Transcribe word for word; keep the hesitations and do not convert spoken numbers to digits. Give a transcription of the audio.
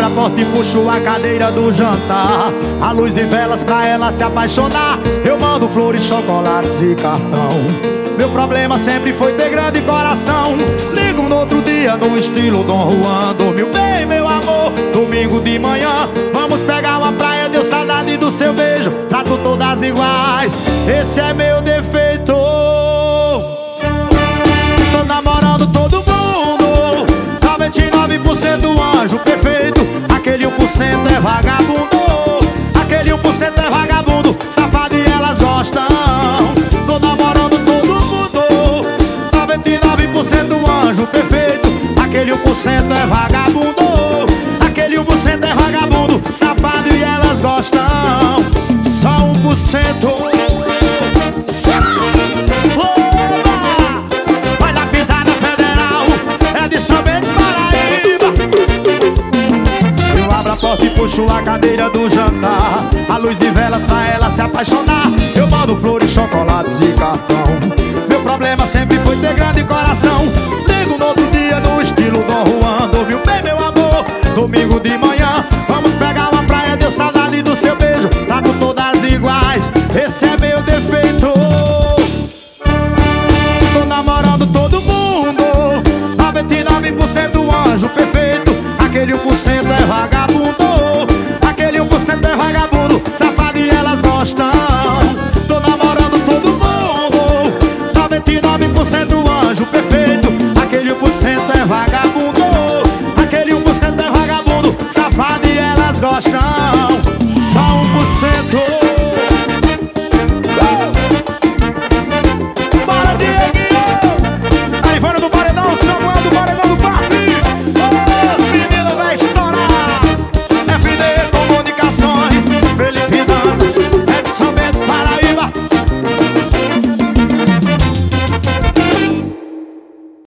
a porta e puxo a cadeira do jantar. A luz de velas pra ela se apaixonar. Eu mando flores, chocolates e cartão. Meu problema sempre foi ter grande coração. Ligo no outro dia no estilo Dom Juan. Dormiu bem, meu amor, domingo de manhã. Vamos pegar uma praia, deu saudade do seu beijo. Trato todas iguais, esse é meu defeito. Tô namorando todo mundo, noventa e nove por cento anjo perfeito. Aquele um por cento é vagabundo, aquele um por cento é vagabundo, safado e elas gostam. Tô namorando todo mundo, noventa e nove por cento anjo perfeito. Aquele um por cento é vagabundo, aquele um por cento é vagabundo, safado e elas gostam. Só um por cento. Olha a pisada federal, é de São Bento, Paraíba. Eu abro a porta e puxo a cadeira do jantar. A luz de velas pra ela se apaixonar. Eu mando flores, chocolates e cartão. Meu problema sempre foi ter grande coração.